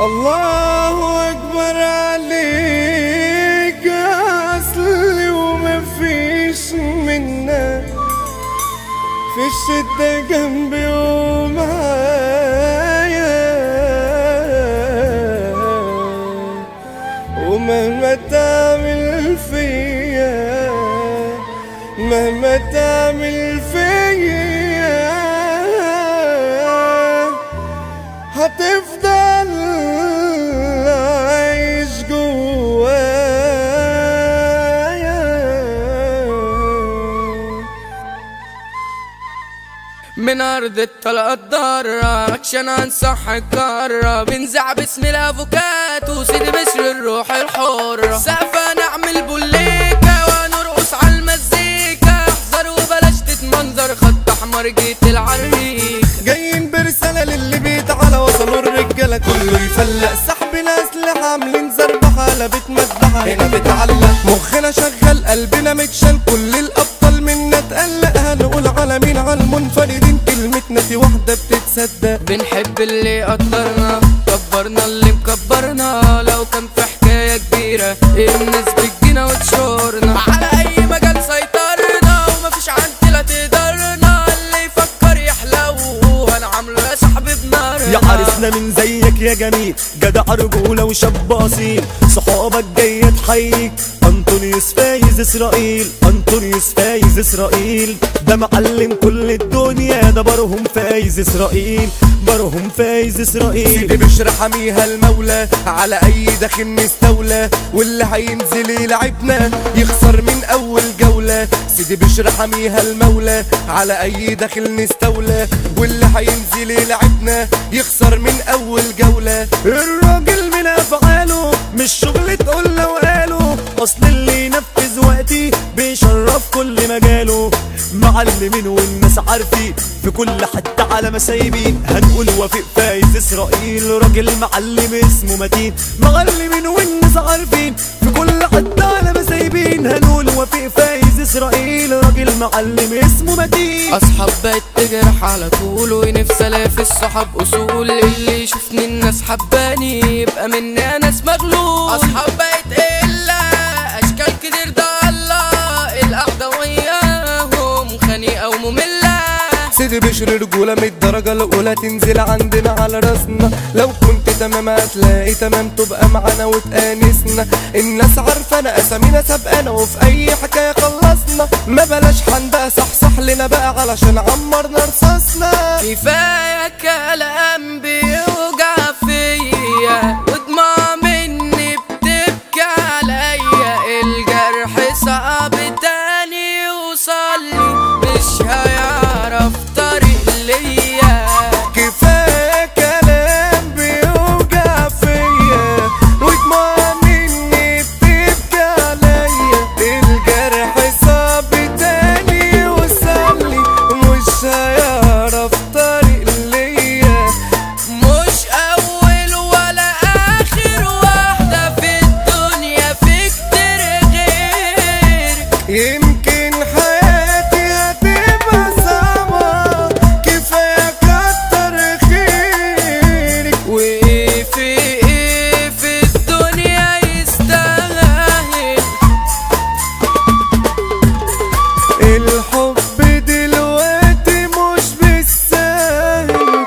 الله أكبر عليك أصلي وما فيش منا في الشدة جنبي ومعايا، ومهما تعمل فيا مهما تعمل فيا هتفضل عايش جوايا. من أرض الطلقة الضارة عشان أنصح الكرة، بنزع باسم الأفوكاتو سيدي بشر الروح الحرة. سقفة نعمل بوليكا ونرقص على المزيكا، احذر وبلاش تتمنظر خط أحمر جيت العريق. جايين برسالة للي بيتعالى وصلوا الرجالة كله يفلق، سحب الأسلحة عاملين زربحة قلبت مذبحة هنا بتعلق. مخنا شغال قلبنا متشال كل الأبطال منا تقلق، هنقول على مين على المنفردين كلمتنا في واحدة بتتصدق. بنحب اللي قدرنا كبرنا اللي مكبرنا، لو كان في حكاية كبيرة الناس بتجينا وتشورنا. على أي مجال سيطرنا ومفيش عندنا تقدرنا، اللي يفكر يحلو هنعمله يا صاحبي بنار. يا عرسنا من زيك يا جميل، جدع رجولة وشاب أصيل، صحابك جاية تحييك. أنطونيوس فايز إسرائيل، أنطونيوس فايز إسرائيل، ده معلم كل الدنيا، ده برهم فايز إسرائيل، برهم فايز إسرائيل. سيدي بشر حميها المولى على أي داخل نستولى، واللي هينزل يلعبنا يخسر من أول جولة. سيدي بشر حميها المولى على أي داخل نستولى، واللي هينزل يلعبنا يخسر من أول جولة. الراجل من أفعاله مش شغل تقول له وقاله، أصل اللي ينفذ وقتي بيشرف كل مجاله. معلمين والناس عارفين في كل حتة على مسايبين، هنقول وافق فايز إسرائيل، راجل معلم اسمه متين. معلمين والناس عارفين في كل حتة على مسايبين، هنقول وافق فايز إسرائيل، راجل معلم اسمه متين. أصحاب بقت تجرح على طول ونفسي ألاقي الصحاب أصول، اللي يشوفني الناس حباني يبقى مني ناس مغلول. أصحاب بقت إلا أشكال كتير ضالة، القعدة وياهم خنيقة ومملة. سيدي بشر رجولة من الدرجة الأولى تنزل عندنا على راسنا، لو كنت تمام هتلاقي تمام تبقى معانا وتآنسنا. الناس عارفانا أسامينا سابقانا وفي أي حكاية خلصنا، ما بلاش حن بقى صحصح لنا بقى علشان عمرنا رصاصنا. كفاية كلام بيوجع فيا ودموع مني بتبكي عليا، الجرح صعب تاني يوصلي مش هيعرف طريق ليا. كفاية كلام بيوجع فيا ودموع مني بتبكي عليا، الجرح صعب تاني يوصلي مش هيعرف طريق ليا. مش أول ولا آخر واحدة في الدنيا، في كتير غيرك. يمكن حياتي هتبقى صعبة، كفاية كتر خيرك. وإيه في الدنيا يستاهل الحب دلوقتي مش بالسهل.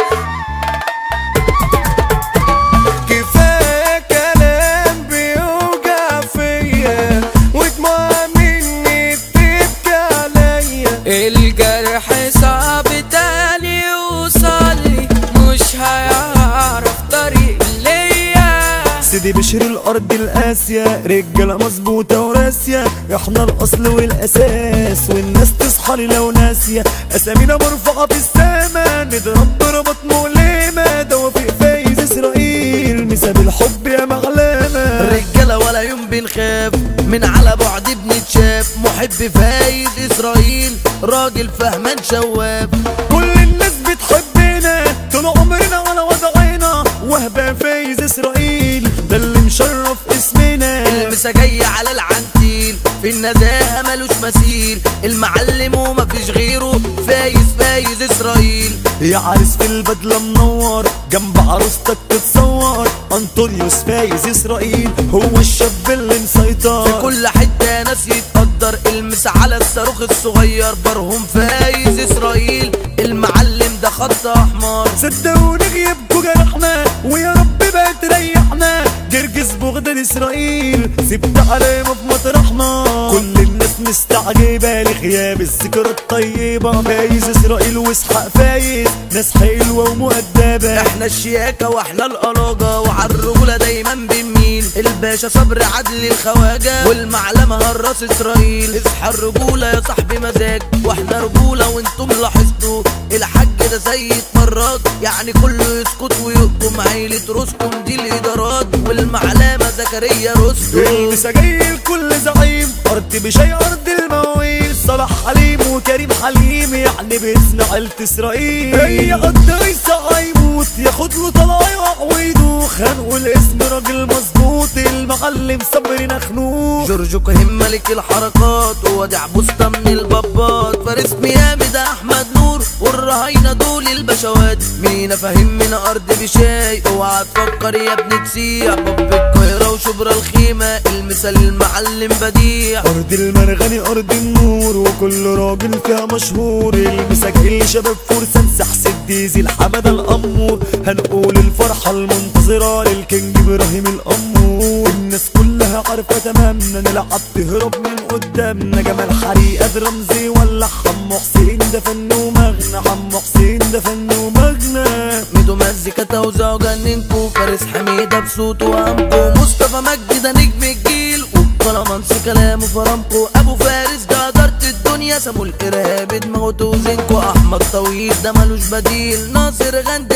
كفاية كلام بيوجع فيا ودموع مني بتبكي عليا، الجرح صعب تاني يوصلي مش هيعرف طريق ليا. سيدي بشر الأرض القاسية، رجالة مظبوطة وراسية، احنا الأصل والأساس والناس تصحى لي لو ناسية. أسامينا مرفوعة في السما نضرب ضربات مؤلمة، ده وافق فايز إسرائيل مساب الحب يا معلمة. رجالة ولا يوم بنخاف من على بعد بنتشاف، محب فايز إسرائيل راجل فهمان شواف. كل الناس بتحبنا طول عمرنا على وضعنا، وهبة فايز إسرائيل ده اللي مشرف اسمنا. المسا جاية على العنتيل في النزاهة ملوش مثيل، المعلم ومفيش غيره فايز إسرائيل، يا عريس في البدلة منور جنب عروستك تتصور. انطونيوس فايز اسرائيل هو الشاب اللي مسيطر في كل حتة ناس يتقدر. المس على الصاروخ الصغير برهم فايز اسرائيل، المعلم ده خط احمر. صدقوني غيابكوا جرحنا ويا رب بقى تريحنا. جرجس بغداد اسرائيل سبت علامة في مطرحنا. كل الناس مستعجبة لغياب الذكرى الطيبة. فايز اسرائيل واسحاق فايز ناس حلوة ومؤدبة. احنا الشياكة واحنا القلاجة وعالرجولة دايما بنميل. الباشا صبر عدل الخواجة والمعلمة هراس اسرائيل. اصحى الرجولة يا صاحبي مزاج واحنا رجولة وانتم لاحظتوا. الحاج ده سيد مرات يعني كله يسكت ويقطم. عيلة رستم دي الادارات والمعلمة زكريا رستم. المساجيل كل زعيم ارض بشي ارض المواويل. صلاح حليم وكريم حليم يعني باسم عيلة اسرائيل. هي قد عيسى هيموت ياخد له طلايق ويدوخ. هنقول اسم راجل مظبوط المعلم صبري نخنوخ. جورج كهيم ملك الحركات وودع بوسطة من البابات. فارس ميامي ده احمد نور والرهاينة دول البشوات. مينا فاهم من ارض بشاي اوعى تفكر يا ابني تسيع. باب القاهرة وشبرا الخيمة المثال المعلم بديع. ارض المرغني ارض النور وكل راجل فيها مشهور. المساجيل شباب فرسان سحس الديزل حمد الامور. هنقول الفرحة المنتظرة للكينج ابراهيم الامور. الناس كلها عارفة تمامنا نلعب تهرب من قدامنا. جمال حريقة رمزي ولا حمو حسين ده فن ومغنى. حمو حسين ده فن ومغنى. ميدو مزيكا توزع وجننكو. فارس حميدة بصوته وامكو. مصطفى مجدي ده نجم الجيل وبطلمانسي كلامه فرامكو. ابو فارس ده قدرت الدنيا سمو الارهاب دماغه توزنكو. احمد طويل ده ملوش بديل. ناصر غندي